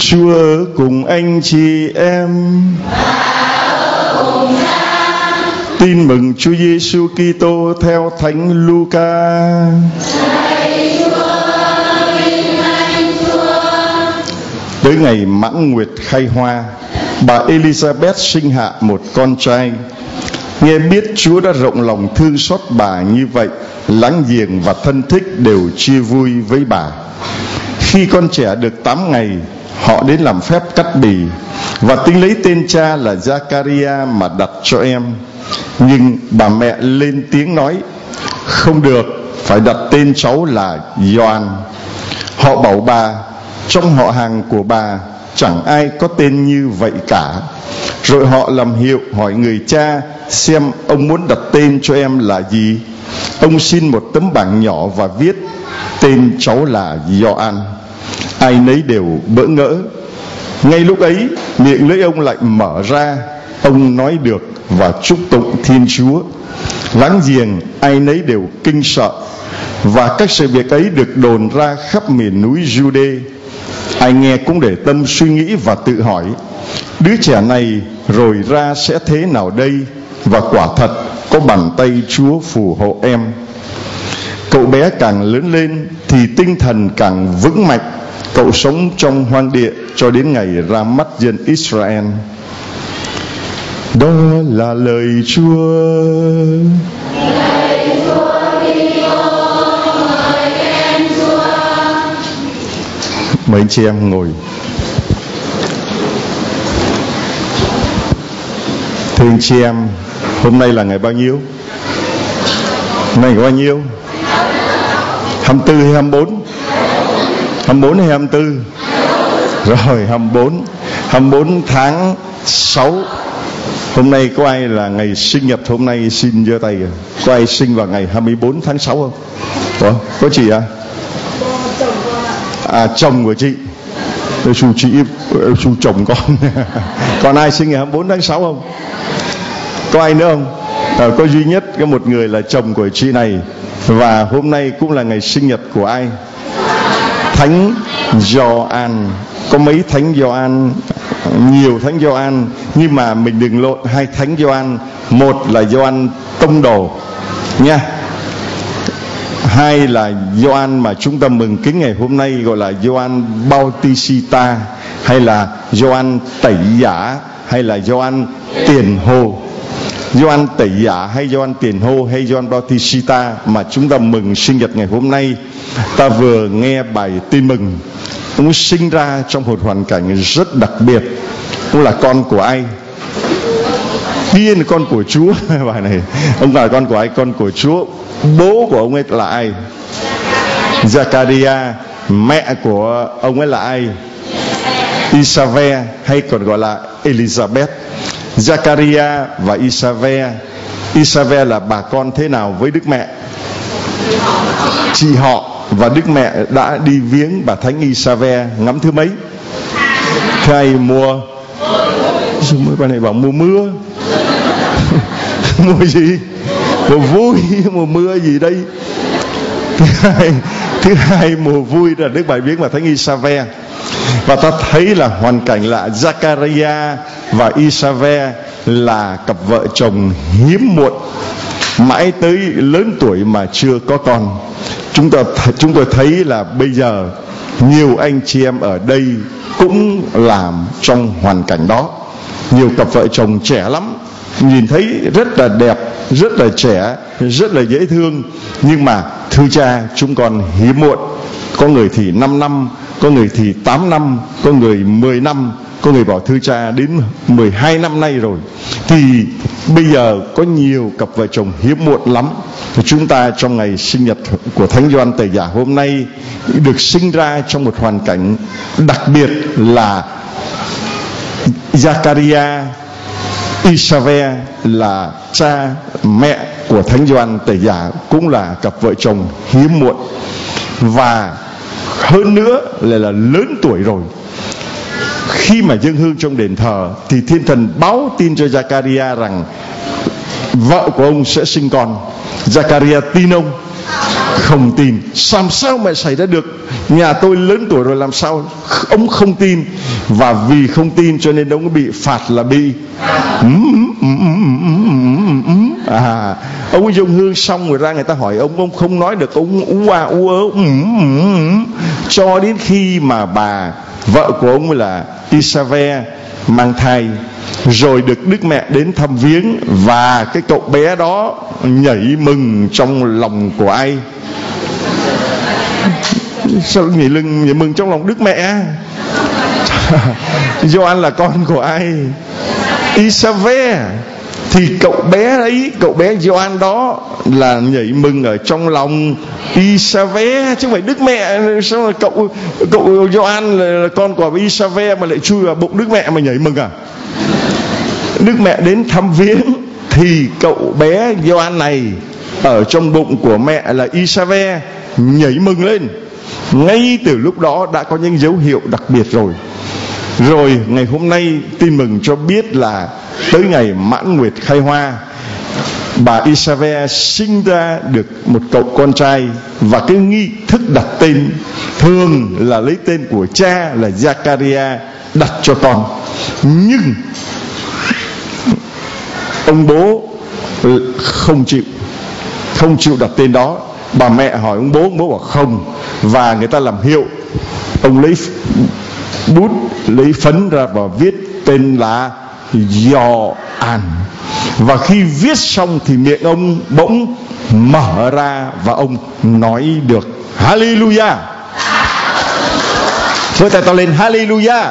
Chúa ở cùng anh chị em. Tin mừng Chúa Giêsu Kitô theo Thánh Luca. Tới ngày mãn nguyệt khai hoa, bà Elizabeth sinh hạ một con trai. Nghe biết Chúa đã rộng lòng thương xót bà như vậy, láng giềng và thân thích đều chia vui với bà. Khi con trẻ được 8 ngày, họ đến làm phép cắt bì và tính lấy tên cha là Zachariah mà đặt cho em. Nhưng bà mẹ lên tiếng nói: không được, phải đặt tên cháu là Gioan. Họ bảo bà: trong họ hàng của bà chẳng ai có tên như vậy cả. Rồi họ làm hiệu hỏi người cha xem ông muốn đặt tên cho em là gì. Ông xin một tấm bảng nhỏ và viết tên cháu là Gioan. Ai nấy đều bỡ ngỡ. Ngay lúc ấy, miệng lưỡi ông lại mở ra, ông nói được và chúc tụng Thiên Chúa. Láng giềng ai nấy đều kinh sợ, và các sự việc ấy được đồn ra khắp miền núi Jude. Ai nghe cũng để tâm suy nghĩ và tự hỏi: đứa trẻ này rồi ra sẽ thế nào đây? Và quả thật có bàn tay Chúa phù hộ em. Cậu bé càng lớn lên thì tinh thần càng vững mạnh. Cậu sống trong hoang địa cho đến ngày ra mắt dân Israel. Đó là lời Chúa. Mời anh chị em ngồi. Thưa anh chị em, hôm nay là ngày bao nhiêu? Ngày bao nhiêu? 24 hay 24? 24 hay 24? Rồi 24 tháng 6. Hôm nay có ai là ngày sinh nhật hôm nay xin giơ tay kìa. Có ai sinh vào ngày 24 tháng 6 không? Có chị à? Chồng của chị. Chị chồng con. Còn ai sinh ngày 24 tháng 6 không? Có ai nữa không? Có duy nhất có một người là chồng của chị này. Và hôm nay cũng là ngày sinh nhật của ai? Thánh Gioan. Có mấy Thánh Gioan? Nhiều Thánh Gioan, nhưng mà mình đừng lộn hai Thánh Gioan. Một là Gioan Tông Đồ nha, hai là Gioan mà chúng ta mừng kính ngày hôm nay gọi là Gioan Bautista, hay là Gioan Tẩy Giả, hay là Gioan Tiền Hồ. Gioan Tẩy Giả hay Gioan Tiền Hồ hay Gioan Bautista mà chúng ta mừng sinh nhật ngày hôm nay. Ta vừa nghe bài tin mừng. Ông sinh ra trong một hoàn cảnh rất đặc biệt. Ông là con của ai? Tiên là con của Chúa. Bài này, ông là con của ai? Con của Chúa. Bố của ông ấy là ai? Zachariah. Mẹ của ông ấy là ai? Isabel, hay còn gọi là Elizabeth. Zachariah và Isabel. Isabel là bà con thế nào với Đức Mẹ? Chị họ. Và Đức Mẹ đã đi viếng bà Thánh Isabel ngắm thứ mấy? Ngày mùa. Bà này bảo mùa mưa. Mùa gì? Mùa vui. Mùa mưa gì đây? Thứ hai mùa vui là Đức Bà viếng bà Thánh Isabel. Và ta thấy là hoàn cảnh là Zachariah và Isabel là cặp vợ chồng hiếm muộn, mãi tới lớn tuổi mà chưa có con. Chúng tôi thấy là bây giờ nhiều anh chị em ở đây cũng làm trong hoàn cảnh đó. Nhiều cặp vợ chồng trẻ lắm, nhìn thấy rất là đẹp, rất là trẻ, rất là dễ thương. Nhưng mà thưa cha, chúng con hiếm muộn. Có người thì 5 năm, có người thì 8 năm, có người 10 năm, có người bảo thưa cha đến 12 năm nay rồi. Thì bây giờ có nhiều cặp vợ chồng hiếm muộn lắm. Chúng ta trong ngày sinh nhật của Thánh Gioan Tẩy Giả hôm nay được sinh ra trong một hoàn cảnh đặc biệt là Zachariah, Isabel là cha mẹ của Thánh Gioan Tẩy Giả, cũng là cặp vợ chồng hiếm muộn. Và hơn nữa là lớn tuổi rồi. Khi mà dâng hương trong đền thờ thì thiên thần báo tin cho Zachariah rằng vợ của ông sẽ sinh con. Zachariah tin ông. không tin. Làm sao mà xảy ra được? Nhà tôi lớn tuổi rồi, làm sao ông không tin? Và vì không tin cho nên ông bị phạt là bị ông ấy dùng hương xong rồi ra người ta hỏi ông không nói được, ông ú a ú ớ cho đến khi mà bà vợ của ông là Isabel mang thai, rồi được Đức Mẹ đến thăm viếng, và cái cậu bé đó nhảy mừng trong lòng của ai? Sao nhảy mừng trong lòng Đức Mẹ? Gioan là con của ai? Isabel. Thì cậu bé ấy, cậu bé Gioan đó là nhảy mừng ở trong lòng Isabel, chứ không phải Đức Mẹ. Sao mà cậu Gioan là con của Isabel mà lại chui vào bụng Đức Mẹ mà nhảy mừng à? Đức Mẹ đến thăm viếng thì cậu bé Gioan này ở trong bụng của mẹ là Isabel nhảy mừng lên. Ngay từ lúc đó đã có những dấu hiệu đặc biệt rồi. Rồi ngày hôm nay tin mừng cho biết là tới ngày mãn nguyệt khai hoa, bà Isabel sinh ra được một cậu con trai, và cái nghi thức đặt tên thường là lấy tên của cha là Zachariah đặt cho con. Nhưng ông bố không chịu đặt tên đó. Bà mẹ hỏi ông bố bảo không, và người ta làm hiệu. Ông lấy bút, lấy phấn ra và viết tên là Gioan. Và khi viết xong thì miệng ông bỗng mở ra và ông nói được. Hallelujah. Với tay to lên, Hallelujah.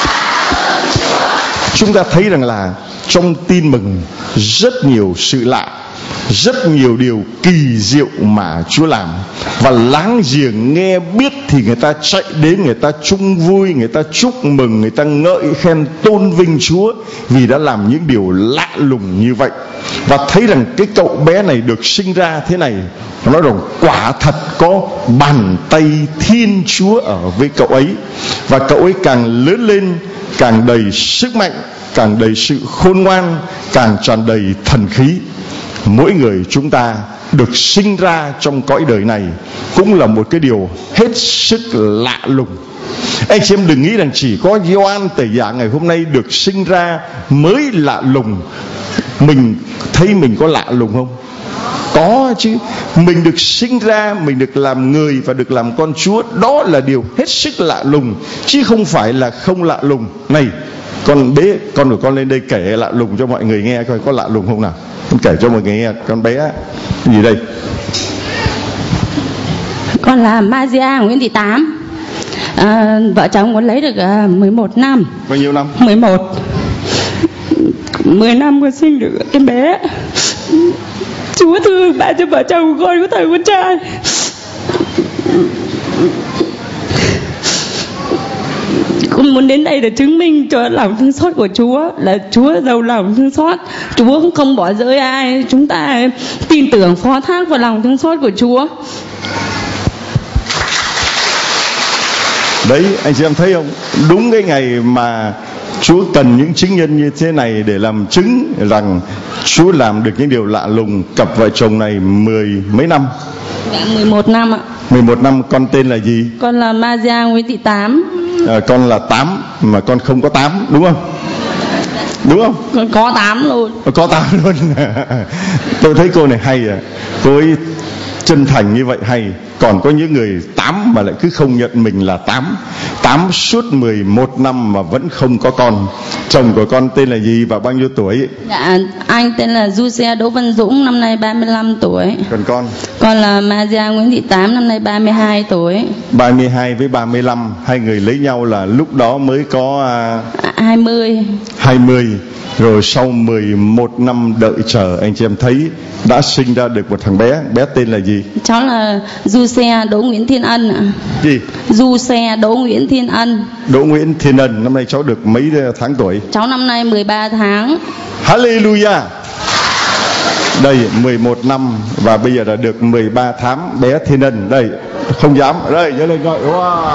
Chúng ta thấy rằng là trong tin mừng rất nhiều sự lạ, rất nhiều điều kỳ diệu mà Chúa làm. Và láng giềng nghe biết thì người ta chạy đến, người ta chung vui, người ta chúc mừng, người ta ngợi khen tôn vinh Chúa vì đã làm những điều lạ lùng như vậy. Và thấy rằng cái cậu bé này được sinh ra thế này, nói rằng quả thật có bàn tay Thiên Chúa ở với cậu ấy. Và cậu ấy càng lớn lên, càng đầy sức mạnh, càng đầy sự khôn ngoan, càng tràn đầy thần khí. Mỗi người chúng ta được sinh ra trong cõi đời này cũng là một cái điều hết sức lạ lùng. Anh chị em đừng nghĩ rằng chỉ có Gioan Tẩy Giả ngày hôm nay được sinh ra mới lạ lùng. Mình thấy mình có lạ lùng không? Có chứ. Mình được sinh ra, mình được làm người và được làm con Chúa, đó là điều hết sức lạ lùng, chứ không phải là không lạ lùng. Này, con của con lên đây kể lạ lùng cho mọi người nghe coi có lạ lùng không nào. Con kể cho mọi người nghe con bé gì đây. Con là Magia Nguyễn Thị Tám. Vợ chồng con lấy được 11 năm. Bao nhiêu năm? 10 năm con sinh được cái bé. Chúa thương ban cho vợ chồng con có thằng con trai. Con muốn đến đây để chứng minh cho lòng thương xót của Chúa, là Chúa giàu lòng thương xót. Chúa cũng không bỏ rơi ai. Chúng ta tin tưởng phó thác vào lòng thương xót của Chúa. Đấy, anh chị em thấy không? Đúng cái ngày mà Chúa cần những chứng nhân như thế này để làm chứng rằng Chúa làm được những điều lạ lùng. Cặp vợ chồng này 10 mấy năm? Dạ, 11 năm ạ. 11 năm. Con tên là gì? Con là Magia Nguyễn Thị Tám. Con là 8 mà con không có 8 đúng không? Đúng không? Con có 8 luôn. Có 8 luôn. Tôi thấy cô này hay à. Cô ấy chân thành như vậy hay. Còn có những người 8 mà lại cứ không nhận mình là 8 suốt 11 năm mà vẫn không có con. Chồng của con tên là gì và bao nhiêu tuổi? Dạ, anh tên là Giuse Đỗ Văn Dũng, năm nay 35 tuổi. Còn con? Con là Magia Nguyễn Thị Tám, năm nay 32 tuổi. 32 với 35, hai người lấy nhau là lúc đó mới có 20. Rồi sau 11 năm đợi chờ, anh chị em thấy đã sinh ra được một thằng bé. Bé tên là gì? Cháu là Giuse Đỗ Nguyễn Thiên Ân ạ. Gì? Giuse Đỗ Nguyễn Thiên Ân. Đỗ Nguyễn Thiên Ân. Năm nay cháu được mấy tháng tuổi? Cháu năm nay 13 tháng. Hallelujah. Đây 11 năm và bây giờ đã được 13 tháng bé Thiên Ân. Đây, không dám. Đây, nhớ lên gọi. Wow.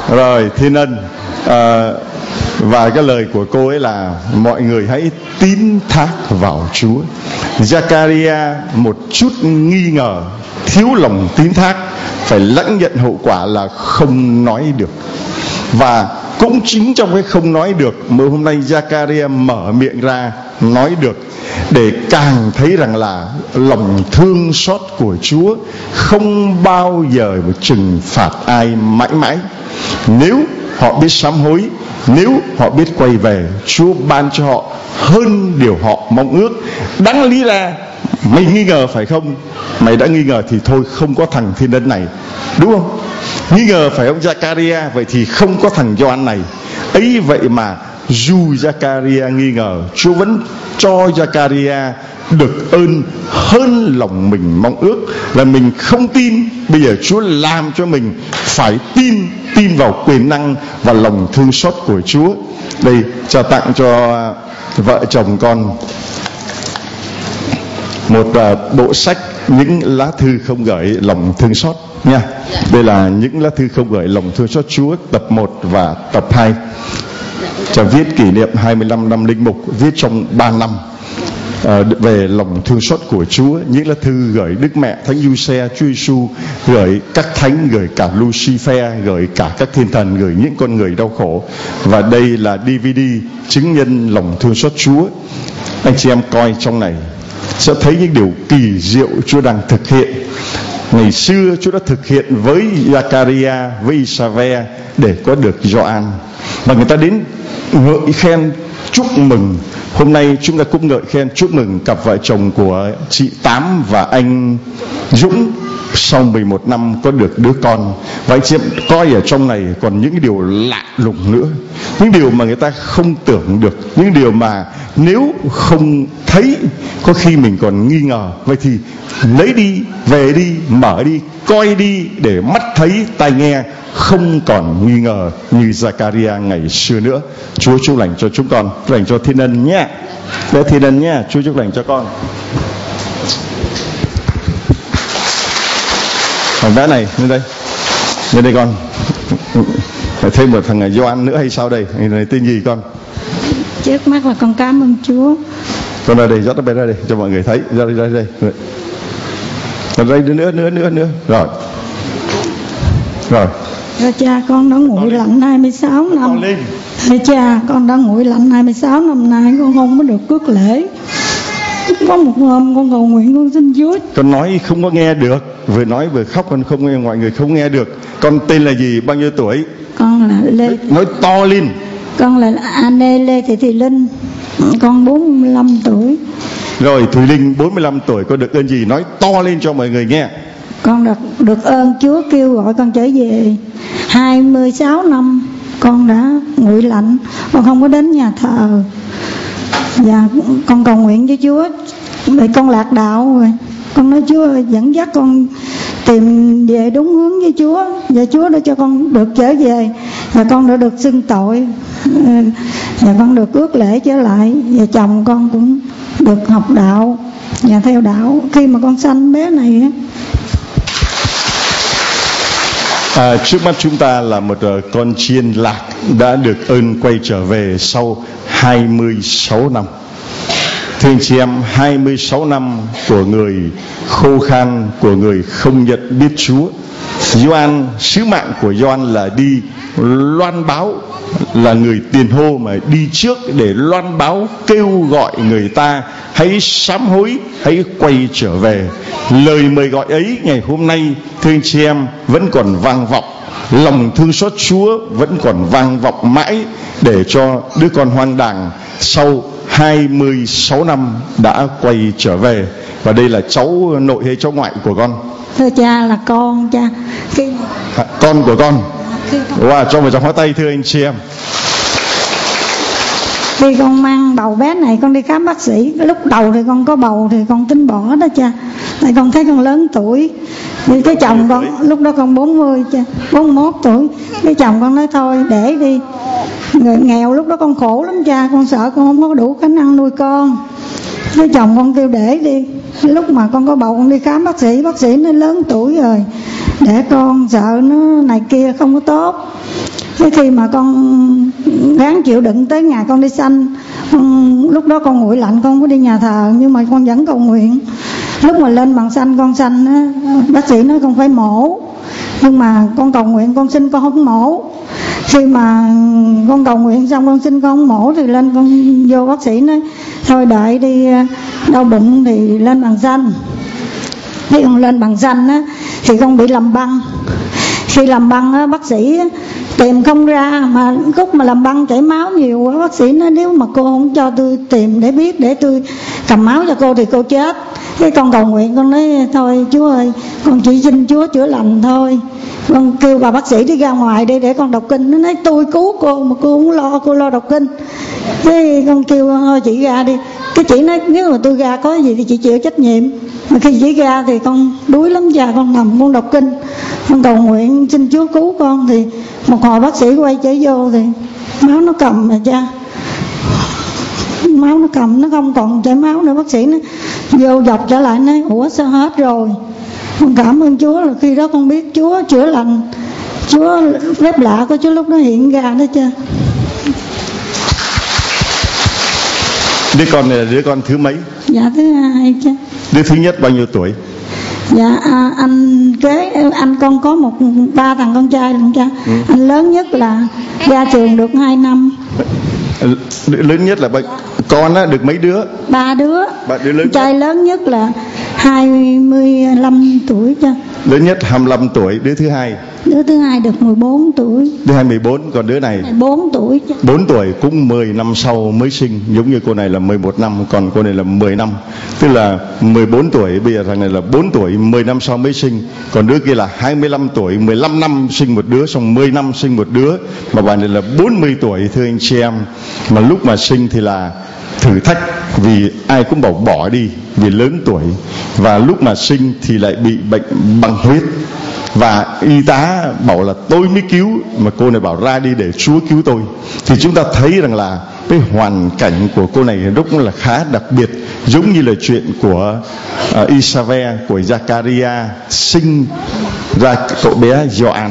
Rồi Thiên Ân, và cái lời của cô ấy là mọi người hãy tín thác vào Chúa. Zakaria một chút nghi ngờ, thiếu lòng tín thác, phải lãnh nhận hậu quả là không nói được. Và cũng chính trong cái không nói được mà hôm nay Zakaria mở miệng ra nói được, để càng thấy rằng là lòng thương xót của Chúa không bao giờ mà trừng phạt ai mãi mãi. Nếu họ biết sám hối, nếu họ biết quay về, Chúa ban cho họ hơn điều họ mong ước. Đáng lý ra mày nghi ngờ phải không? Mày đã nghi ngờ thì thôi, không có thằng Thiên Ân này, đúng không? Nghi ngờ phải ông Zakaria, vậy thì không có thằng Gioan này. Ấy vậy mà dù Zakaria nghi ngờ, Chúa vẫn cho Zakaria được ơn hơn lòng mình mong ước. Là mình không tin, bây giờ Chúa làm cho mình phải tin vào quyền năng và lòng thương xót của Chúa. Đây, trao tặng cho vợ chồng con một bộ sách Những lá thư không gửi lòng thương xót nha. Đây là Những lá thư không gửi lòng thương xót Chúa, tập 1 và tập 2. Cha viết kỷ niệm 25 năm linh mục, viết trong 3 năm về lòng thương xót của Chúa. Những lá thư gửi Đức Mẹ, Thánh Giuse, Chúa Giêsu, gửi các thánh, gửi cả Lucifer, gửi cả các thiên thần, gửi những con người đau khổ. Và đây là DVD chứng nhân lòng thương xót Chúa. Anh chị em coi trong này sẽ thấy những điều kỳ diệu Chúa đang thực hiện. Ngày xưa Chúa đã thực hiện với Zakaria, với Isave để có được Gioan, và người ta đến ngợi khen chúc mừng. Hôm nay chúng ta cũng ngợi khen chúc mừng cặp vợ chồng của chị Tám và anh Dũng sau 11 năm có được đứa con. Và anh chị em coi ở trong này còn những điều lạ lùng nữa, những điều mà người ta không tưởng được, những điều mà nếu không thấy có khi mình còn nghi ngờ. Vậy thì lấy đi, về đi, mở đi, coi đi, để mắt thấy tai nghe, không còn nghi ngờ như Zakaria ngày xưa nữa. Chúa chúc lành cho chúng con, chúc lành cho Thiên Ân nhé. Để Thiên Ân nhé, Chúa chúc lành cho con. Thằng bé này lên đây con. Phải thêm một thằng Gioan nữa hay sao đây? Người này tên gì con? Trước mắt là con cảm ơn Chúa. Con ra đây, dắt nó bé ra đây cho mọi người thấy. Ra đây. Còn đây nữa. Rồi. Thưa cha, con đã nguội lạnh 26 năm. Thưa cha, con đã nguội lạnh 26 năm nay, con không có được cước lễ. Có một hôm con cầu nguyện, con xin Chúa. Con nói không có nghe được, vừa nói vừa khóc, con không nghe, mọi người không nghe được. Con tên là gì, bao nhiêu tuổi? Con là Lê. Nói to lên. Con là Anne Lê Thị Linh. Con 45 tuổi. Rồi Thùy Linh 45 tuổi, con được ơn gì? Nói to lên cho mọi người nghe. Con được ơn Chúa kêu gọi con trở về. 26 năm con đã nguội lạnh, con không có đến nhà thờ. Và con cầu nguyện với Chúa, vì con lạc đạo rồi. Con nói Chúa dẫn dắt con tìm về đúng hướng với Chúa, và Chúa đã cho con được trở về, và con đã được xưng tội, và con được ước lễ trở lại, và chồng con cũng được học đạo và theo đạo. Khi mà con sanh bé này trước mắt chúng ta là một con chiên lạc đã được ơn quay trở về sau 26 năm. Thưa anh chị em, 26 năm của người khô khan, của người không nhận biết Chúa. Gioan, sứ mạng của Gioan là đi loan báo, là người tiền hô mà đi trước để loan báo, kêu gọi người ta hãy sám hối, hãy quay trở về. Lời mời gọi ấy ngày hôm nay, thưa anh chị em, vẫn còn vang vọng. Lòng thương xót Chúa vẫn còn vang vọng mãi, để cho đứa con hoang đàng sau 26 năm đã quay trở về. Và đây là cháu nội hay cháu ngoại của con? Thưa cha, là con cha. Con của con. Wow, cho một tràng pháo tay thưa anh chị em. Khi con mang bầu bé này, con đi khám bác sĩ. Lúc đầu thì con có bầu thì con tính bỏ đó cha, tại con thấy con lớn tuổi. Vì cái chồng con lúc đó con 40 cha, 41 tuổi. Cái chồng con nói thôi để đi, người nghèo lúc đó con khổ lắm cha, con sợ con không có đủ khả năng nuôi con. Cái chồng con kêu để đi. Lúc mà con có bầu con đi khám bác sĩ nói lớn tuổi rồi, để con sợ nó này kia không có tốt. Cái khi mà con ráng chịu đựng tới ngày con đi sanh, lúc đó con nguội lạnh, con không có đi nhà thờ, nhưng mà con vẫn cầu nguyện. Lúc mà lên bằng sanh, con sanh á, bác sĩ nói con phải mổ, nhưng mà con cầu nguyện con xin con không mổ. Khi mà con cầu nguyện xong con xin con không mổ thì lên con vô bác sĩ nói thôi đợi đi, đau bụng thì lên bằng sanh. Khi con lên bằng sanh á thì con bị làm băng. Khi làm băng á, bác sĩ tìm không ra, mà lúc mà làm băng chảy máu nhiều quá, bác sĩ nói nếu mà cô không cho tôi tìm để biết, để tôi cầm máu cho cô thì cô chết. Cái con cầu nguyện, con nói thôi Chúa ơi, con chỉ xin Chúa chữa lành thôi. Con kêu bà bác sĩ đi ra ngoài đi để con đọc kinh. Nó nói tôi cứu cô mà cô không lo, cô lo đọc kinh. Thế con kêu thôi chị ra đi. Cái chị nói nếu mà tôi ra có gì thì chị chịu trách nhiệm. Mà khi chị ra thì con đuối lắm cha, con nằm con đọc kinh, con cầu nguyện xin Chúa cứu con. Thì một hồi bác sĩ quay trở vô thì máu nó cầm mà cha, máu nó cầm, nó không còn chảy máu nữa. Bác sĩ nó vô dọc trở lại nói ủa sao hết rồi. Con cảm ơn Chúa là khi đó con biết Chúa chữa lành, Chúa phép lạ của Chúa lúc đó hiện ra đó cha. Đứa con này là đứa con thứ mấy? Dạ thứ hai cha. Đứa thứ nhất bao nhiêu tuổi? Dạ anh con có ba thằng con trai lần cha. Anh lớn nhất là ra trường được 2 năm. Lớn nhất là con á, được mấy đứa? 3 đứa. 3 đứa lớn. Trai lớn nhất là 25 tuổi cha. Lớn nhất 25 tuổi. Đứa thứ hai? Đứa thứ hai được 14 tuổi. Đứa hai 14, còn đứa này 4 tuổi cha. 4 tuổi, cũng 10 năm sau mới sinh. Giống như cô này là 11 năm, còn cô này là 10 năm. Tức là 14 tuổi, bây giờ thằng này là 4 tuổi, 10 năm sau mới sinh. Còn đứa kia là 25 tuổi, 15 năm sinh một đứa, xong 10 năm sinh một đứa. Mà bà này là 40 tuổi, thưa anh chị em. Mà lúc mà sinh thì là thử thách, vì ai cũng bảo bỏ đi vì lớn tuổi. Và lúc mà sinh thì lại bị bệnh băng huyết, và y tá bảo là tôi mới cứu, mà cô này bảo ra đi để Chúa cứu tôi. Thì chúng ta thấy rằng là cái hoàn cảnh của cô này lúc là khá đặc biệt, giống như là chuyện của Isabel, của Zachariah sinh ra cậu bé Gioan.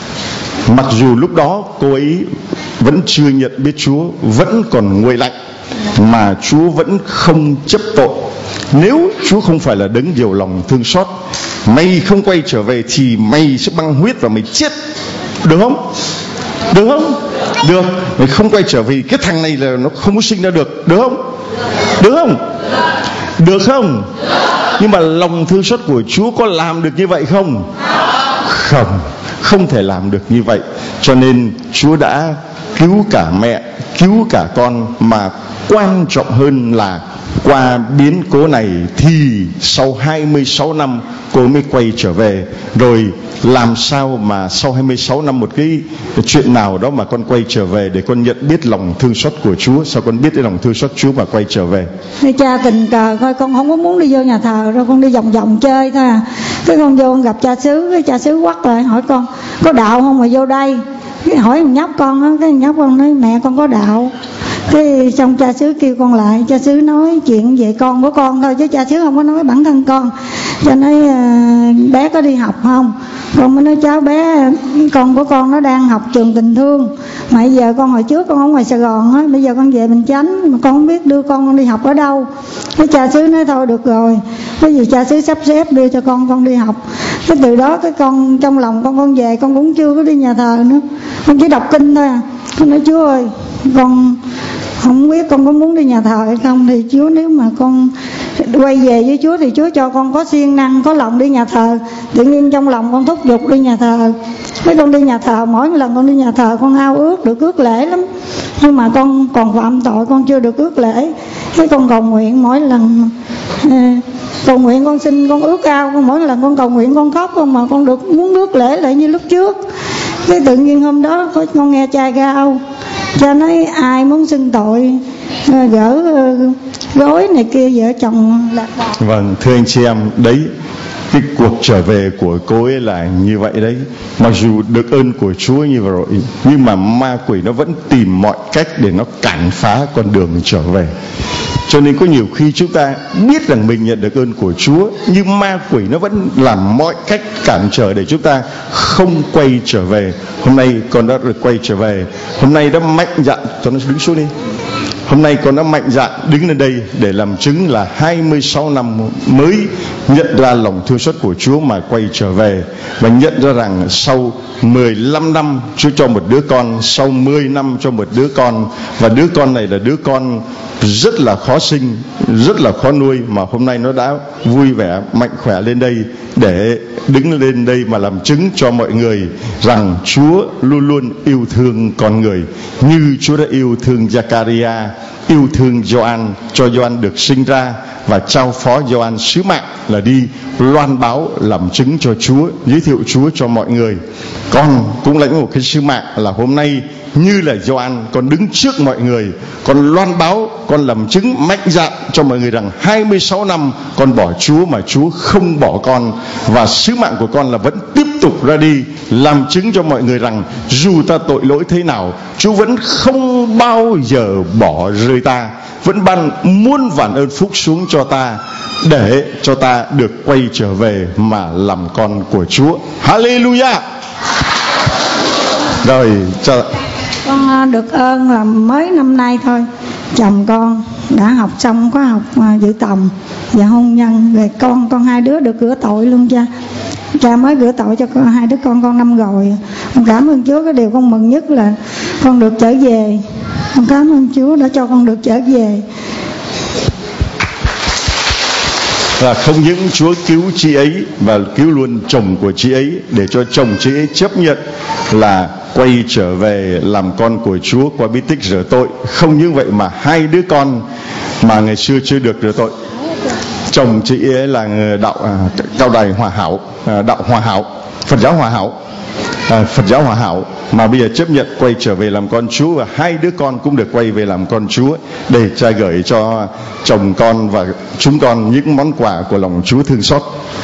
Mặc dù lúc đó cô ấy vẫn chưa nhận biết Chúa, vẫn còn nguội lạnh, mà Chúa vẫn không chấp tội. Nếu Chúa không phải là đấng nhiều lòng thương xót, mày không quay trở về thì mày sẽ băng huyết và mày chết. Được không? Được không? Được. Mày không quay trở về, cái thằng này là nó không có sinh ra được. Được không? Được không? Được không? Nhưng mà lòng thương xót của Chúa có làm được như vậy không? Không, không thể làm được như vậy. Cho nên Chúa đã cứu cả mẹ, cứu cả con, mà quan trọng hơn là qua biến cố này thì sau 26 năm cô mới quay trở về. Rồi làm sao mà sau 26 năm một cái chuyện nào đó mà con quay trở về để con nhận biết lòng thương xót của Chúa? Sao con biết cái lòng thương xót Chúa mà quay trở về? Thưa cha, tình cờ thôi, con không có muốn đi vô nhà thờ đâu, con đi vòng vòng chơi thôi à. Cái con vô con gặp cha xứ, cái cha xứ quắt lại hỏi con có đạo không mà vô đây. Cái hỏi thằng nhóc con á, cái nhóc con nói mẹ con có đạo. Cái xong cha xứ kêu con lại, cha xứ nói chuyện về con của con thôi, chứ cha xứ không có nói bản thân con. Cha nói bé có đi học không? Con mới nói cháu bé, con của con nó đang học trường Tình Thương, mà bây giờ con hồi trước con ở ngoài Sài Gòn á, bây giờ con về Bình Chánh, mà con không biết đưa con đi học ở đâu. Cái cha xứ nói thôi được rồi, cái gì cha xứ sắp xếp đưa cho con đi học. Cái từ đó cái con trong lòng con về con cũng chưa có đi nhà thờ nữa, con chỉ đọc kinh thôi à. Con nói Chúa ơi, con không biết con có muốn đi nhà thờ hay không, thì Chúa nếu mà con quay về với Chúa thì Chúa cho con có siêng năng, có lòng đi nhà thờ. Tự nhiên trong lòng con thúc giục đi nhà thờ. Mấy con đi nhà thờ, mỗi lần con đi nhà thờ con ao ước được ước lễ lắm, nhưng mà con còn phạm tội, con chưa được ước lễ. Cái con cầu nguyện mỗi lần cầu nguyện con xin, con ước ao, con mỗi lần con cầu nguyện con khóc không, mà con được muốn ước lễ lại như lúc trước. Cái tự nhiên hôm đó con nghe cha gao, cha nói ai muốn xưng tội gỡ gối này kia vợ chồng lạc đà. Vâng, thưa anh chị em, đấy, cái cuộc trở về của cô ấy là như vậy đấy. Mặc dù được ơn của Chúa như vậy rồi, nhưng mà ma quỷ nó vẫn tìm mọi cách để nó cản phá con đường trở về. Cho nên có nhiều khi chúng ta biết rằng mình nhận được ơn của Chúa, nhưng ma quỷ nó vẫn làm mọi cách cản trở để chúng ta không quay trở về. Hôm nay con đã được quay trở về. Hôm nay đã mạnh dạn, cho nó đứng xuống đi. Hôm nay con đã mạnh dạn đứng lên đây để làm chứng là 26 năm mới nhận ra lòng thương xót của Chúa mà quay trở về, và nhận ra rằng sau 15 năm Chúa cho một đứa con, sau 10 năm cho một đứa con, và đứa con này là đứa con rất là khó sinh, rất là khó nuôi, mà hôm nay nó đã vui vẻ, mạnh khỏe lên đây để đứng lên đây mà làm chứng cho mọi người rằng Chúa luôn luôn yêu thương con người, như Chúa đã yêu thương Zakaria, yêu thương Gioan, cho Gioan được sinh ra và trao phó Gioan sứ mạng là đi loan báo làm chứng cho Chúa, giới thiệu Chúa cho mọi người. Con cũng lãnh một cái sứ mạng là hôm nay như là Gioan, con đứng trước mọi người, con loan báo, con làm chứng mạnh dạn cho mọi người rằng 26 năm con bỏ Chúa mà Chúa không bỏ con, và sứ mạng của con là vẫn tiếp tục ra đi làm chứng cho mọi người rằng dù ta tội lỗi thế nào, Chúa vẫn không bao giờ bỏ rơi ta, vẫn ban muôn vàn ơn phúc xuống cho ta để cho ta được quay trở về mà làm con của Chúa. Hallelujah. Rồi con được ơn là mới năm nay thôi, chồng con đã học xong khóa học dự tòng và hôn nhân, về con hai đứa được rửa tội luôn cha. Cha mới rửa tội cho hai đứa con năm rồi. Con cảm ơn Chúa. Cái điều con mừng nhất là con được trở về. Con cảm ơn Chúa đã cho con được trở về. Và không những Chúa cứu chị ấy và cứu luôn chồng của chị ấy, để cho chồng chị ấy chấp nhận là quay trở về làm con của Chúa qua bí tích rửa tội. Không những vậy mà hai đứa con mà ngày xưa chưa được rửa tội, chồng chị ấy là đạo cao đài Hòa Hảo, đạo Hòa Hảo, Phật giáo Hòa Hảo, Phật giáo Hòa Hảo, mà bây giờ chấp nhận quay trở về làm con Chúa, và hai đứa con cũng được quay về làm con Chúa. Để cha gửi cho chồng con và chúng con những món quà của lòng Chúa thương xót,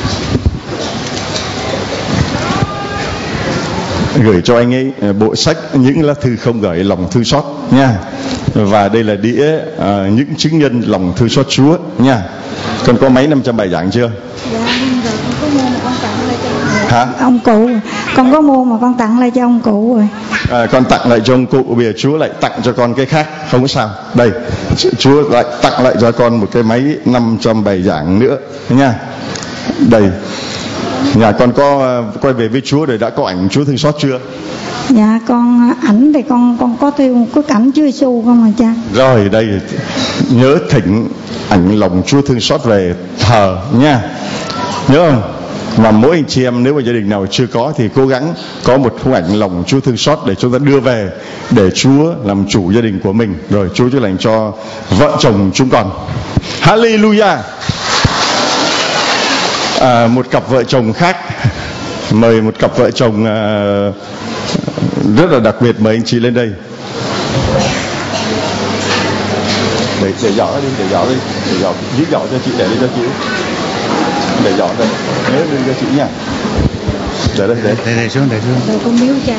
gửi cho anh ấy bộ sách Những lá thư không gửi lòng thương xót nha. Và đây là đĩa những chứng nhân lòng thương xót Chúa nha. Con có mấy 500 bài giảng chưa? Dạ, rồi con có mua mà con tặng lại cho hả? Ông cụ. Con có mua mà con tặng lại cho ông cụ rồi. Con tặng lại cho ông cụ, bây giờ Chúa lại tặng cho con cái khác, không có sao. Đây, Chúa lại tặng lại cho con một cái máy 500 bài giảng nữa nha. Đây, nhà con có quay về với Chúa rồi, đã có ảnh Chúa thương xót chưa? Dạ, con ảnh thì con có tiêu có cảnh Chúa Giêsu không mà cha. Rồi đây, nhớ thỉnh ảnh lòng Chúa thương xót về thờ nha, nhớ không? Và mỗi anh chị em nếu mà gia đình nào chưa có thì cố gắng có một khung ảnh lòng Chúa thương xót để chúng ta đưa về, để Chúa làm chủ gia đình của mình, rồi Chúa chữa lành cho vợ chồng chúng con. Hallelujah. Một cặp vợ chồng khác, mời một cặp vợ chồng rất là đặc biệt, mời anh chị lên đây. Để giỏ đi, để giỏ giữ giỏ cho chị, để đi cho chị, để giỏ đây, nhớ đưa cho chị nha. Để đây, để xuống. Rồi con biếu cha.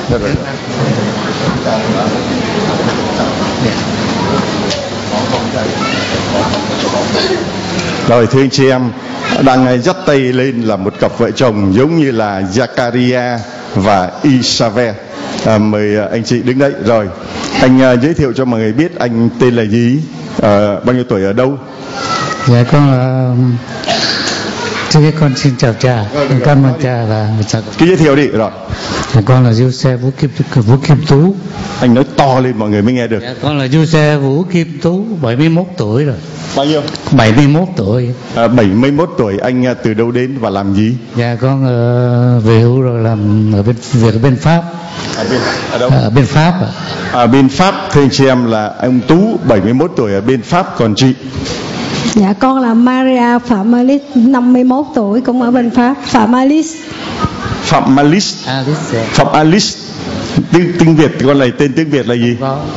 Rồi thưa anh chị em, đang dắt tay lên là một cặp vợ chồng giống như là Zakaria và Isabel. Mời anh chị đứng đấy. Rồi anh giới thiệu cho mọi người biết anh tên là gì, bao nhiêu tuổi, ở đâu? Dạ con là trước hết con xin chào cha, cảm ơn cha và chào. Cứ giới thiệu đi. Rồi con là Giuse Vũ Kim Tú. Anh nói to lên mọi người mới nghe được. Dạ, con là Giuse Vũ Kim Tú, 71 tuổi rồi. Bao nhiêu? 71 tuổi. 71 tuổi. Anh từ đâu đến và làm gì? Dạ con về hưu rồi, làm việc ở bên Pháp. Ở đâu? Ở bên Pháp ạ. Bên Pháp. Thưa anh chị em là ông Tú 71 tuổi ở bên Pháp. Còn chị? Dạ con là Maria Phạm Alice, 51 tuổi, cũng ở bên Pháp. Phạm Alice. Phạm Alice. Phạm Alice. Tiếng Việt con này tên tiếng Việt là gì?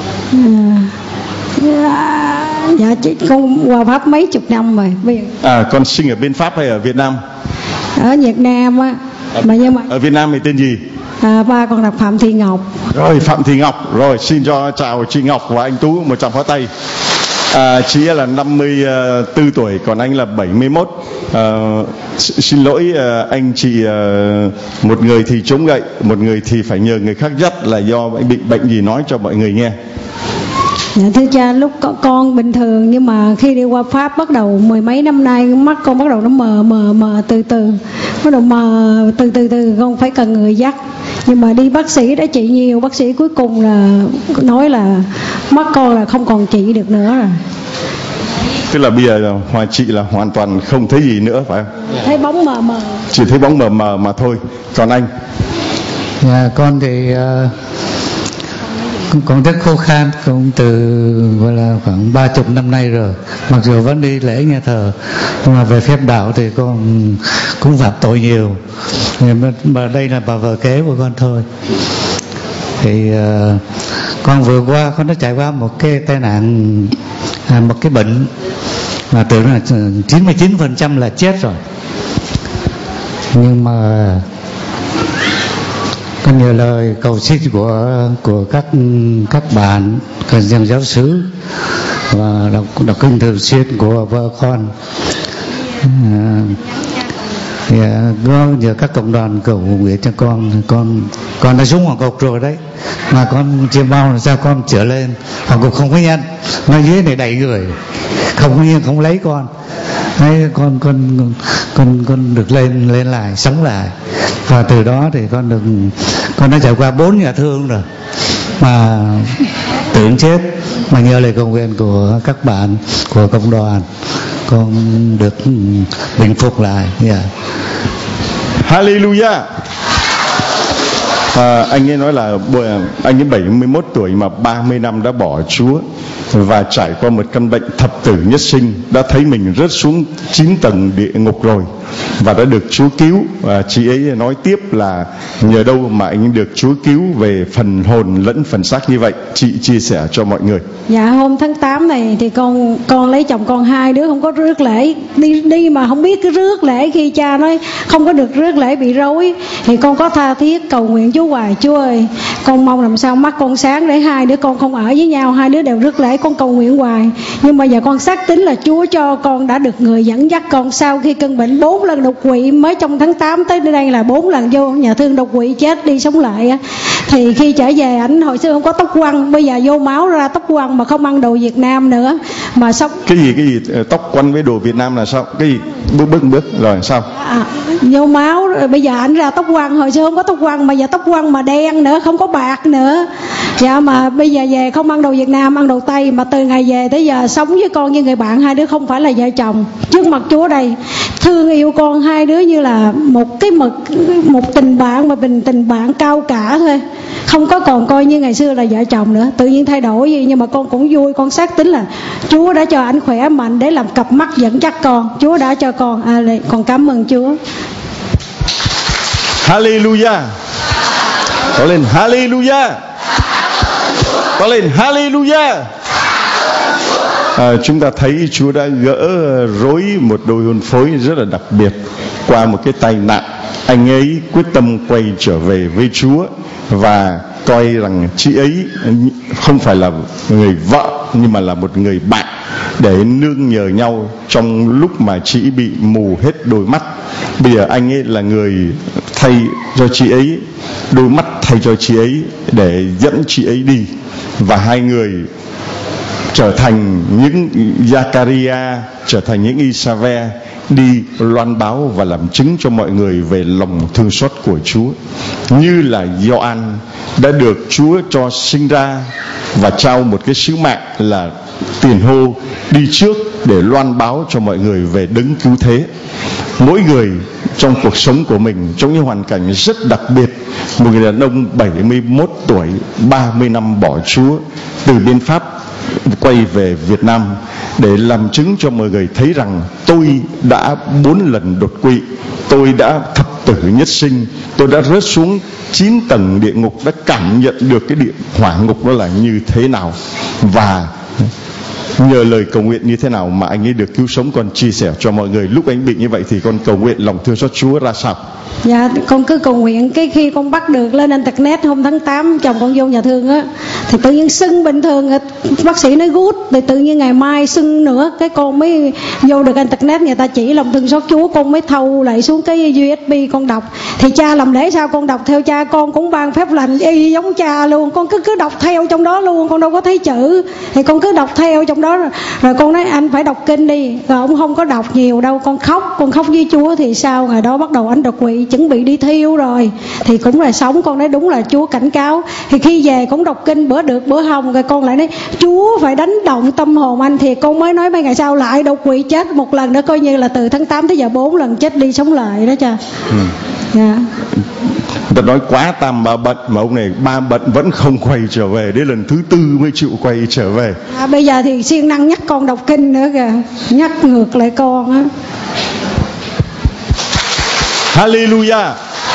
Dạ chị con qua Pháp mấy chục năm rồi. Con sinh ở bên Pháp hay ở Việt Nam? Ở Việt Nam á. Nhưng mà ở Việt Nam thì tên gì? Ba con là Phạm Thị Ngọc. Rồi Phạm Thị Ngọc. Rồi xin cho chào chị Ngọc và anh Tú một tràng pháo tay. Chị là 54 tuổi, còn anh là 71. Xin lỗi anh chị, một người thì chống gậy, một người thì phải nhờ người khác dắt, là do bị bệnh gì nói cho mọi người nghe. Dạ thưa cha, lúc con bình thường, nhưng mà khi đi qua Pháp bắt đầu mười mấy năm nay, mắt con bắt đầu nó mờ từ từ, bắt đầu mờ từ con phải cần người dắt. Nhưng mà đi bác sĩ đã trị nhiều, bác sĩ cuối cùng là nói là mắt con là không còn trị được nữa rồi. Tức là bây giờ chị là hoàn toàn không thấy gì nữa phải không? Thấy bóng mờ. Chỉ thấy bóng mờ mà thôi. Còn anh? Dạ, con thì con rất khô khan, cũng từ gọi là khoảng 30 năm nay rồi. Mặc dù vẫn đi lễ nhà thờ, nhưng mà về phép đạo thì con cũng phạm tội nhiều. Mà đây là bà vợ kế của con thôi. Thì con vừa qua, con đã trải qua một cái tai nạn, một cái bệnh mà tưởng là 99% là chết rồi. Nhưng mà có nhiều lời cầu xin của các bạn, các dân giáo xứ và đọc kinh thường xuyên của vợ con. Nhờ các cộng đoàn cầu nguyện cho con đã xuống hoàng cục rồi đấy, mà con chưa bao là sao con trở lên hoàng cục không có nhận, nó dưới này đầy người không lấy con. Đấy, con được lên lại, sống lại, và từ đó thì con đã trải qua 4 nhà thương rồi mà tưởng chết, mà nhờ lời cầu nguyện của các bạn, của cộng đoàn, con được bình phục lại. Yeah. Hallelujah. Anh ấy nói là anh ấy 71 tuổi mà 30 năm đã bỏ Chúa và trải qua một căn bệnh thập tử nhất sinh, đã thấy mình rớt xuống 9 tầng địa ngục rồi và đã được Chúa cứu. Chị ấy nói tiếp là nhờ đâu mà anh được Chúa cứu về phần hồn lẫn phần xác như vậy. Chị chia sẻ cho mọi người. Dạ, hôm tháng 8 này thì con lấy chồng con, hai đứa không có rước lễ, đi mà không biết cái rước lễ, khi cha nói không có được rước lễ bị rối thì con có tha thiết cầu nguyện Chúa hoài: Chúa ơi, con mong làm sao mắt con sáng để hai đứa con không ở với nhau, hai đứa đều rước lễ. Con cầu nguyện hoài, nhưng mà giờ con xác tín là Chúa cho con đã được người dẫn dắt con. Sau khi cơn bệnh 4 lần đột quỵ, mới trong tháng 8 tới đây là 4 lần vô nhà thương đột quỵ, chết đi sống lại. Thì khi trở về, ảnh hồi xưa không có tóc quăn, bây giờ vô máu ra tóc quăn, mà không ăn đồ Việt Nam nữa mà sống. Cái gì tóc quăn với đồ Việt Nam là sao? Cái gì bước rồi sao? Vô máu rồi bây giờ ảnh ra tóc quăn, hồi xưa không có tóc quăn mà giờ tóc quăn mà đen nữa, không có bạc nữa. Dạ, mà bây giờ về không ăn đồ Việt Nam, ăn đồ Tây, mà từ ngày về tới giờ sống với con như người bạn, hai đứa không phải là vợ chồng. Trước mặt Chúa đây thương yêu con, hai đứa như là một cái một tình bạn, mà tình bạn cao cả thôi, không có còn coi như ngày xưa là vợ chồng nữa. Tự nhiên thay đổi gì, nhưng mà con cũng vui. Con xác tín là Chúa đã cho anh khỏe mạnh để làm cặp mắt dẫn dắt con. Chúa đã cho con. Con cảm ơn Chúa. Hallelujah. Có lên Hallelujah. Có lên Hallelujah. Chúng ta thấy Chúa đã gỡ rối một đôi hôn phối rất là đặc biệt qua một cái tai nạn. Anh ấy quyết tâm quay trở về với Chúa và coi rằng chị ấy không phải là người vợ nhưng mà là một người bạn, để nương nhờ nhau trong lúc mà chị bị mù hết đôi mắt. Bây giờ anh ấy là người thay cho chị ấy đôi mắt, thay cho chị ấy để dẫn chị ấy đi, và hai người trở thành những Zachariah, trở thành những Isave, đi loan báo và làm chứng cho mọi người về lòng thương xót của Chúa, như là Gioan đã được Chúa cho sinh ra và trao một cái sứ mạng là tiền hô đi trước để loan báo cho mọi người về đấng cứu thế. Mỗi người trong cuộc sống của mình, trong những hoàn cảnh rất đặc biệt, một người đàn ông 71 tuổi, 30 năm bỏ Chúa, từ bên Pháp quay về Việt Nam để làm chứng cho mọi người thấy rằng tôi đã 4 lần đột quỵ, tôi đã thập tử nhất sinh, tôi đã rớt xuống 9 tầng địa ngục, đã cảm nhận được cái địa hỏa ngục nó là như thế nào. Và nhờ lời cầu nguyện như thế nào mà anh ấy được cứu sống? Con chia sẻ cho mọi người lúc anh bị như vậy thì con cầu nguyện lòng thương xót Chúa ra sao? Dạ, con cứ cầu nguyện. Cái khi con bắt được lên internet hôm tháng 8, chồng con vô nhà thương á, thì tự nhiên sưng bình thường, bác sĩ nói gút, thì tự nhiên ngày mai sưng nữa. Cái con mới vô được internet, người ta chỉ lòng thương xót Chúa, con mới thâu lại xuống cái USB con đọc. Thì cha làm lễ sao con đọc theo cha, con cũng ban phép lành y giống cha luôn. Con cứ đọc theo trong đó luôn, con đâu có thấy chữ, thì con cứ đọc theo trong đó. Rồi con nói anh phải đọc kinh đi, rồi ông không có đọc nhiều đâu. Con khóc với Chúa. Thì sau ngày đó bắt đầu anh đột quỵ, chuẩn bị đi thiêu rồi, thì cũng là sống. Con nói đúng là Chúa cảnh cáo. Thì khi về cũng đọc kinh, bữa được bữa không, rồi con lại nói Chúa phải đánh động tâm hồn anh. Thì con mới nói mấy ngày sau lại đột quỵ chết một lần nữa, coi như là từ tháng 8 tới giờ 4 lần chết đi sống lại đó cha. Dạ. Ta nói quá tam ba bận, mà ông này ba bận vẫn không quay trở về, đến lần thứ 4 mới chịu quay trở về. Bây giờ thì siêng năng nhắc con đọc kinh nữa kìa, nhắc ngược lại con á. Hallelujah.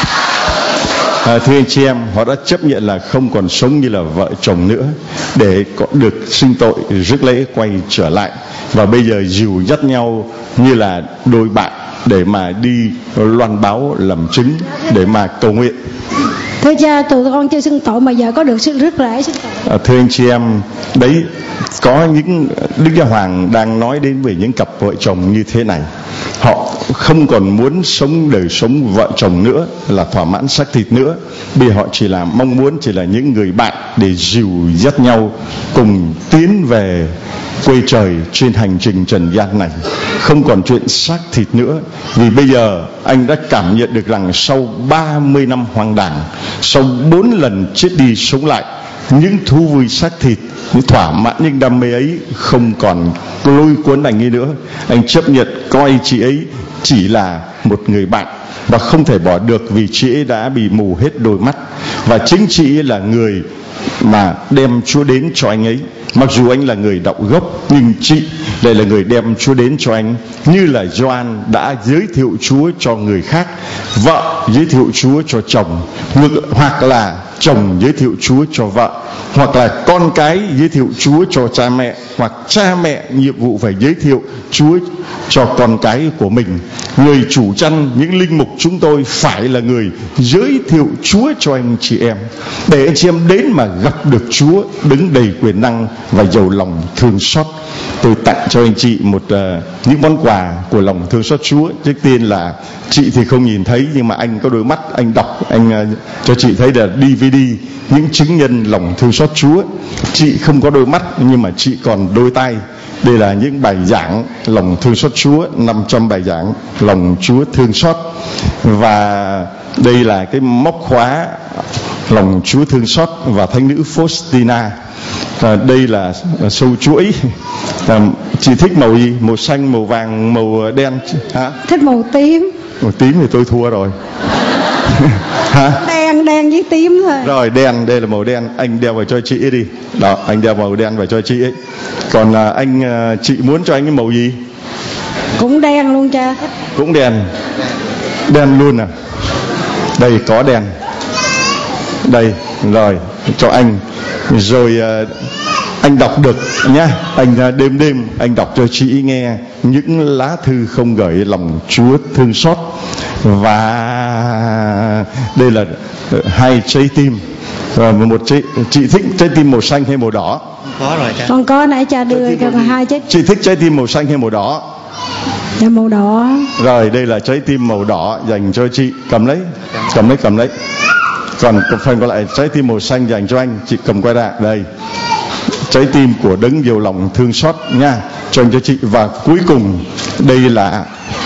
Thưa anh chị em, họ đã chấp nhận là không còn sống như là vợ chồng nữa, để có được sinh tội rước lễ quay trở lại, và bây giờ dìu dắt nhau như là đôi bạn để mà đi loan báo làm chứng, để mà cầu nguyện. Thưa cha, tụi con chưa xưng tội mà giờ có được sự rước lễ xưng tội. Thưa anh chị em, đấy có những Đức Giáo Hoàng đang nói đến về những cặp vợ chồng như thế này. Họ không còn muốn sống đời sống vợ chồng nữa, là thỏa mãn xác thịt nữa. Bây giờ họ chỉ là mong muốn chỉ là những người bạn để dìu dắt nhau cùng tiến về quê trời trên hành trình trần gian này. Không còn chuyện xác thịt nữa. Vì bây giờ anh đã cảm nhận được rằng sau 30 năm hoang đàng, sau 4 lần chết đi sống lại, những thú vui xác thịt, những thỏa mãn những đam mê ấy không còn lôi cuốn anh ấy nữa. Anh chấp nhận coi chị ấy chỉ là một người bạn và không thể bỏ được, vì chị ấy đã bị mù hết đôi mắt, và chính chị ấy là người mà đem Chúa đến cho anh ấy. Mặc dù anh là người đạo gốc, nhưng chị lại là người đem Chúa đến cho anh, như là Gioan đã giới thiệu Chúa cho người khác, vợ giới thiệu Chúa cho chồng, hoặc là chồng giới thiệu Chúa cho vợ, hoặc là con cái giới thiệu Chúa cho cha mẹ, hoặc cha mẹ nhiệm vụ phải giới thiệu Chúa cho con cái của mình. Người chủ chăn, những linh mục chúng tôi phải là người giới thiệu Chúa cho anh chị em, để anh chị em đến mà gặp được Chúa đứng đầy quyền năng và giàu lòng thương xót. Tôi tặng cho anh chị một những món quà của lòng thương xót Chúa. Trước tiên là chị thì không nhìn thấy, nhưng mà anh có đôi mắt, anh đọc, anh cho chị thấy là DVD những chứng nhân lòng thương xót Chúa. Chị không có đôi mắt nhưng mà chị còn đôi tay. Đây là những bài giảng lòng thương xót Chúa, 500 bài giảng lòng Chúa thương xót. Và đây là cái móc khóa lòng Chúa thương xót và thánh nữ Faustina. Đây là sâu chuỗi. Chị thích màu gì? Màu xanh, màu vàng, màu đen? Hả? Thích màu tím. Màu tím thì tôi thua rồi. Hả? Đen với tím thôi. Rồi đen, đây là màu đen. Anh đeo vào cho chị ấy đi. Đó, anh đeo màu đen vào cho chị ấy. Còn chị muốn cho anh cái màu gì? Cũng đen luôn cha. Cũng đen. Đen luôn à? Đây có đen. Đây, rồi cho anh. Rồi anh đọc được nhá. Anh đêm anh đọc cho chị nghe những lá thư không gửi lòng Chúa thương xót. Và đây là 2 trái tim. Và một chị thích trái tim màu xanh hay màu đỏ? Có rồi cha. Con có nãy cha đưa cho 2 trái. Chị thích trái tim màu xanh hay màu đỏ? Dạ màu đỏ. Rồi đây là trái tim màu đỏ dành cho chị. Cầm lấy. Còn phần còn lại trái tim màu xanh dành cho anh. Chị cầm quay ra. Đây, trái tim của đấng nhiều lòng thương xót nha, cho anh cho chị. Và cuối cùng đây là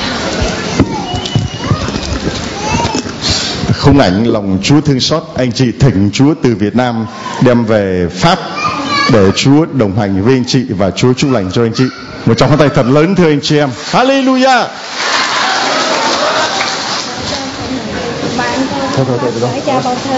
khung ảnh lòng Chúa thương xót. Anh chị thỉnh Chúa từ Việt Nam đem về Pháp để Chúa đồng hành với anh chị và Chúa chúc lành cho anh chị. Một tràng pháo tay thật lớn thưa anh chị em. Hallelujah. Thôi. Để cha bao thư.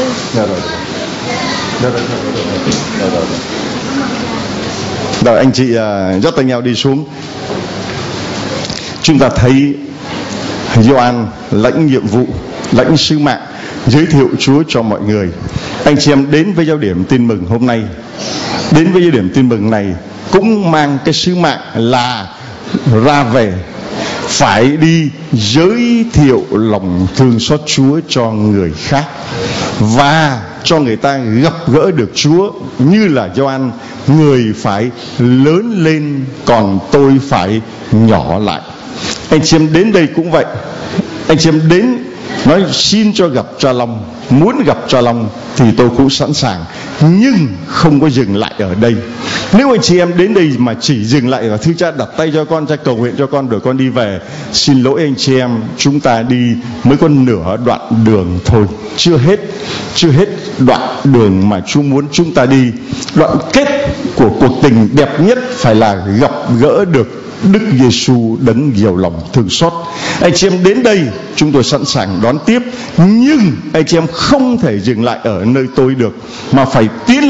Rồi anh chị dắt tay nhau đi xuống. Chúng ta thấy Gioan lãnh nhiệm vụ, lãnh sứ mạng, giới thiệu Chúa cho mọi người. Anh chị em đến với giáo điểm tin mừng hôm nay, đến với giáo điểm tin mừng này cũng mang cái sứ mạng là ra về, phải đi giới thiệu lòng thương xót Chúa cho người khác và cho người ta gặp gỡ được Chúa. Như là Gioan, người phải lớn lên còn tôi phải nhỏ lại. Anh chị em đến đây cũng vậy. Anh chị em đến nói xin cho gặp Cha Long, muốn gặp Cha Long thì tôi cũng sẵn sàng, nhưng không có dừng lại ở đây. Nếu anh chị em đến đây mà chỉ dừng lại là thưa Cha đặt tay cho con, Cha cầu nguyện cho con rồi con đi về, xin lỗi anh chị em, chúng ta đi mới có nửa đoạn đường thôi, chưa hết đoạn đường mà Chúa muốn chúng ta đi. Đoạn kết của cuộc tình đẹp nhất phải là gặp gỡ được Đức Giêsu đấng nhiều lòng thương xót. Anh chị em đến đây chúng tôi sẵn sàng đón tiếp, nhưng anh chị em không thể dừng lại ở nơi tôi được, mà phải tiến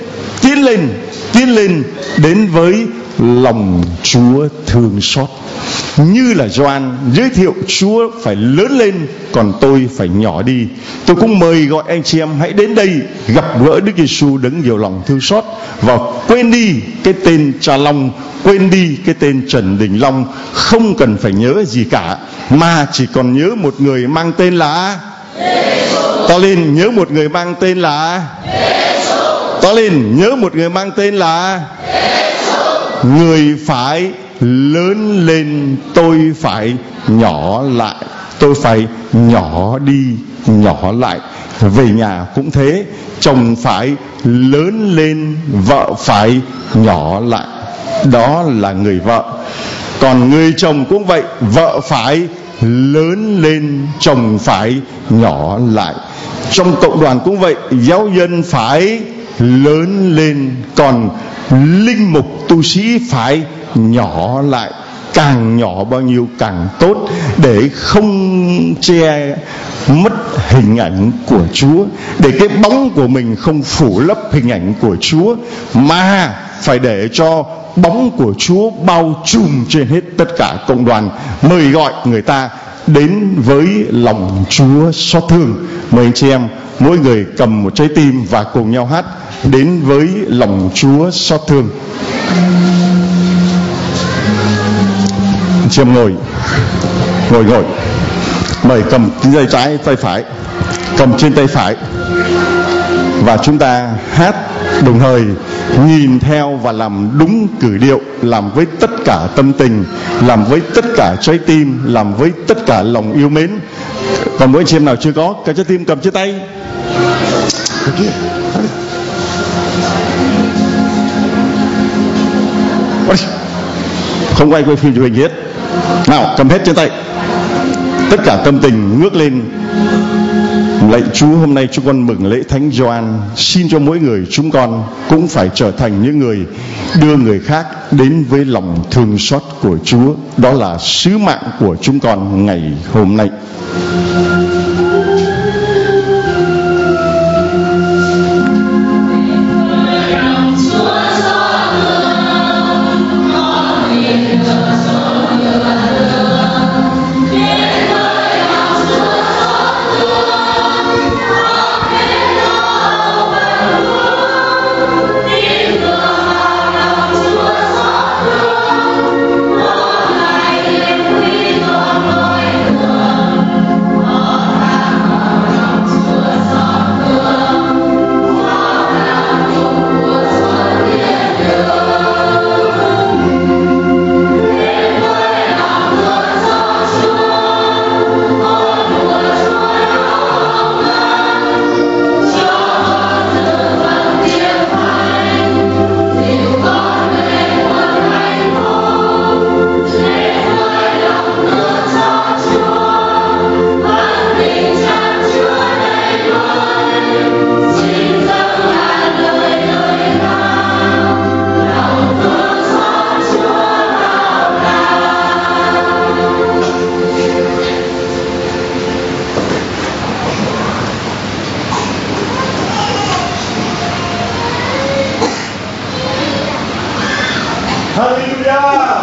lên đến với lòng Chúa thương xót. Như là Gioan giới thiệu Chúa phải lớn lên còn tôi phải nhỏ đi. Tôi cũng mời gọi anh chị em hãy đến đây gặp gỡ Đức Giêsu đấng nhiều lòng thương xót, và quên đi cái tên Cha Long, quên đi cái tên Trần Đình Long, không cần phải nhớ gì cả, mà chỉ còn nhớ một người mang tên là to lên, nhớ một người mang tên là to lên, nhớ một người mang tên là người phải lớn lên, tôi phải nhỏ lại, tôi phải nhỏ đi nhỏ lại. Về nhà cũng thế, chồng phải lớn lên, vợ phải nhỏ lại, đó là người vợ. Còn người chồng cũng vậy, vợ phải lớn lên, chồng phải nhỏ lại. Trong cộng đoàn cũng vậy, giáo dân phải lớn lên, còn linh mục tu sĩ phải nhỏ lại, càng nhỏ bao nhiêu càng tốt, để không che mất hình ảnh của Chúa, để cái bóng của mình không phủ lấp hình ảnh của Chúa, mà phải để cho bóng của Chúa bao trùm trên hết tất cả cộng đoàn. Mời gọi người ta đến với lòng Chúa xót thương. Mời anh chị em mỗi người cầm một trái tim và cùng nhau hát đến với lòng Chúa xót thương. Anh chị em ngồi. Mời cầm tay trái, tay phải, cầm trên tay phải, và chúng ta hát đồng thời, nhìn theo và làm đúng cử điệu, làm với tất cả tâm tình, làm với tất cả trái tim, làm với tất cả lòng yêu mến. Còn mỗi anh chị em nào chưa có, cầm trái tim cầm trên tay. Không quay phim chụp hình hết. Nào, cầm hết trên tay. Tất cả tâm tình ngước lên. Lạy Chúa, hôm nay chúng con mừng lễ Thánh Gioan, xin cho mỗi người chúng con cũng phải trở thành những người đưa người khác đến với lòng thương xót của Chúa. Đó là sứ mạng của chúng con ngày hôm nay. Hallelujah!